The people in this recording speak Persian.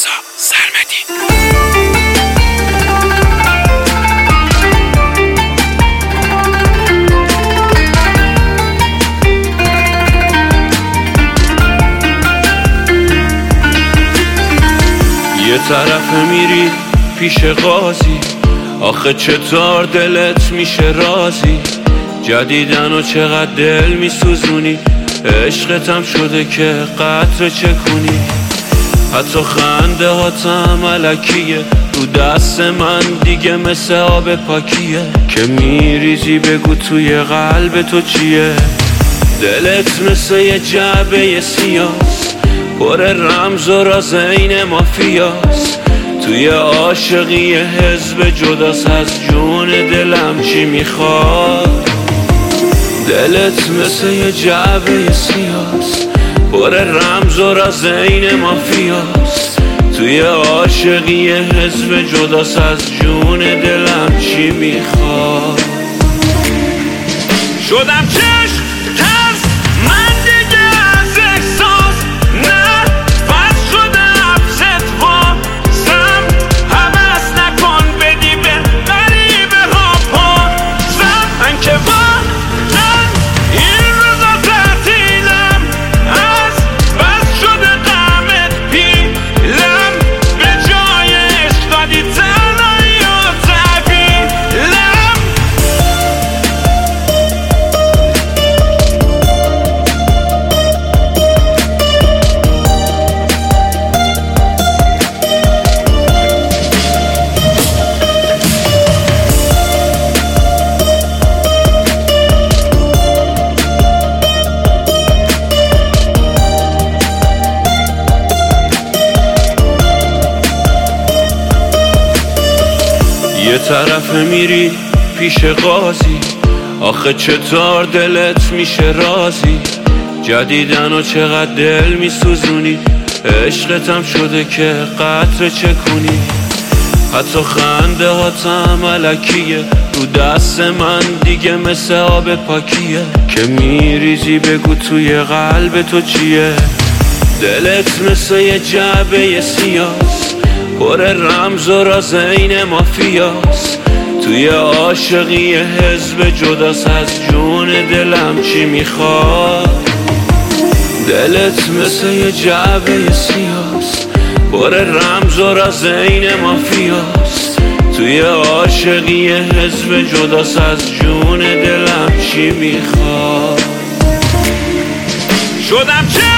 رضا سرمدی. یه طرف میری پیش قاضی، آخه چطور دلت میشه راضی؟ جدیدن و چقدر دل میسوزونی، عشقتم شده که قطره چکونی. حتی خنده هاتم علکیه، رو دست من دیگه مثل آب پاکیه. که میریزی بگو توی قلب تو چیه؟ دلت مثل یه جعبه سیاست، پر رمز و راز این مافیاست. توی عاشقی حزب جداست، از جون دلم چی میخواد؟ دلت مثل یه جعبه سیاست، پر رمز و راز این مافیاست. توی عاشقی حزب جداست، از جون دلم چی میخواد؟ شدم چشم ترس من دیگه از احساس، نه بس شده حبست واسم. حبس نکن بدی به غریبه ها پاسم. من که واقعا این روزا تعطیلم، از بس شده غمت پیلم. به جای عشق دادی تنهایی و تحویلم. یه طرف میری پیش قاضی، آخه چطور دلت میشه راضی؟ جدیدن و چقدر دل میسوزونی، عشقتم شده که قطره چکونی. حتی خنده هاتم علکیه، رو دست من دیگه مثل آب پاکیه. که میریزی بگو توی قلب تو چیه؟ دلت مثل یه جعبه سیاست، پر رمز و راز این مافیاست. توی عاشقی حزب جداست، از جون دلم چی میخواد؟ دلت مثل یه جعبه سیاست، پر رمز و راز این مافیاست. توی عاشقی حزب جداست، از جون دلم چی میخواد؟ شدم چه